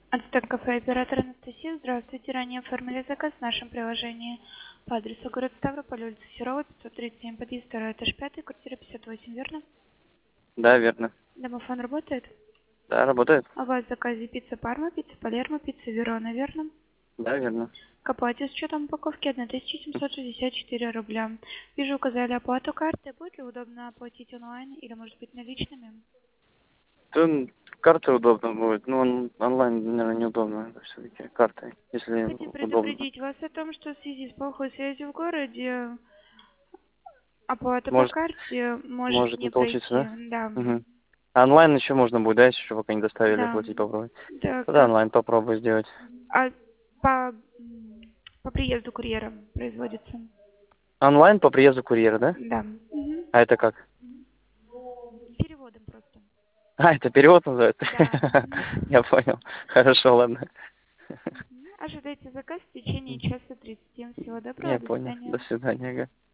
Ацтек кафе, оператор Анастасия. Здравствуйте. Ранее оформили заказ в нашем приложении по адресу город Ставрополь, улица Серова, 537, подъезд 2, этаж 5, квартира 58, верно? Да, верно. Домофон работает? Да, работает. А у вас в заказе пицца Парма, пицца Палермо, пицца Верона, верно? Да, верно. К оплате с учетом упаковки 1764 рубля. Вижу, указали оплату карты. Будет ли удобно оплатить онлайн или, может быть, наличными? Тут карта удобно будет, но онлайн, наверное, неудобно. Все-таки картой, если Хотим удобно. предупредить вас о том, что в связи с плохой связью в городе оплата по Может, карте может может не не получиться, пройти. да? Да. Угу. А онлайн еще можно будет, да, если еще пока не доставили, Да. оплатить попробовать. Да, Тогда как онлайн попробую сделать. а по, по приезду курьера производится. Онлайн по приезду курьера, да? Да. Мгм. А это как? Переводом просто. А, это перевод называется? Да. Мгм. Я понял. Хорошо, ладно. Ожидайте заказ в течение часа 30. Всего доброго, Я до понял. свидания. До свидания. Ага.